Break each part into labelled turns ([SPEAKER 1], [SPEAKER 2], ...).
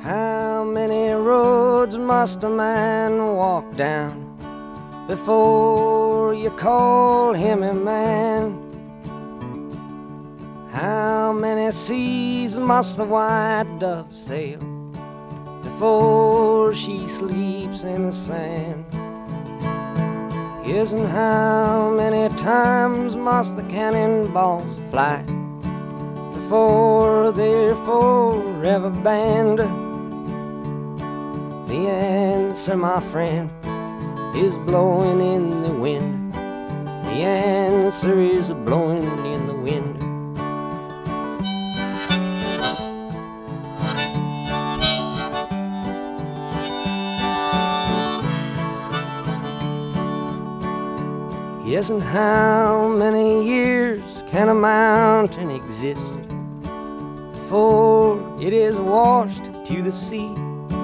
[SPEAKER 1] How many roads must a man walk down before you call him a man? How many seas must the white dove sail before she sleeps in the sand? Yes, and how many times must the cannonballs fly before they're forever banned? The answer, my friend, is blowing in the wind. The answer is blowing in the wind. Yes, and how many years can a mountain exist before it is washed to the sea?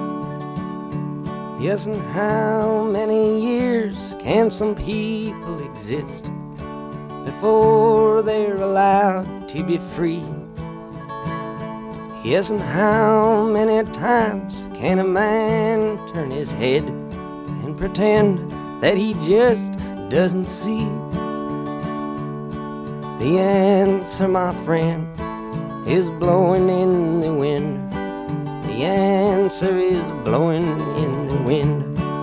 [SPEAKER 1] Yes, and how many years can some people exist before they're allowed to be free? Yes, and how many times can a man turn his head and pretend that he just doesn't see? The answer, my friend, is blowing in the wind. The answer is blowing in the wind.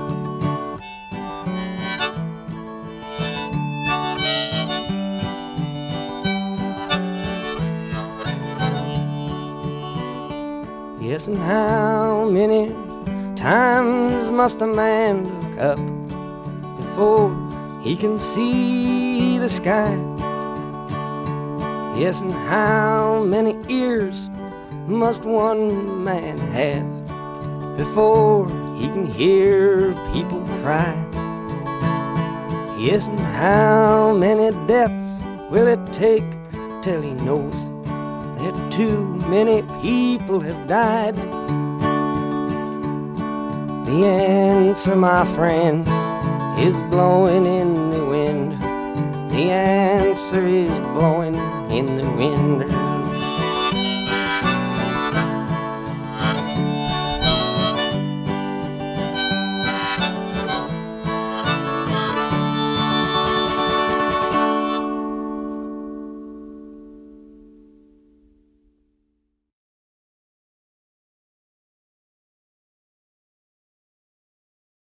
[SPEAKER 1] Yes, and how many times must a man look up before he can see the sky? Yes, and how many ears must one man have before he can hear people cry? Yes, and how many deaths will it take till he knows that too many people have died? The answer, my friend, is blowing in the wind. The answer is blowing in the wind.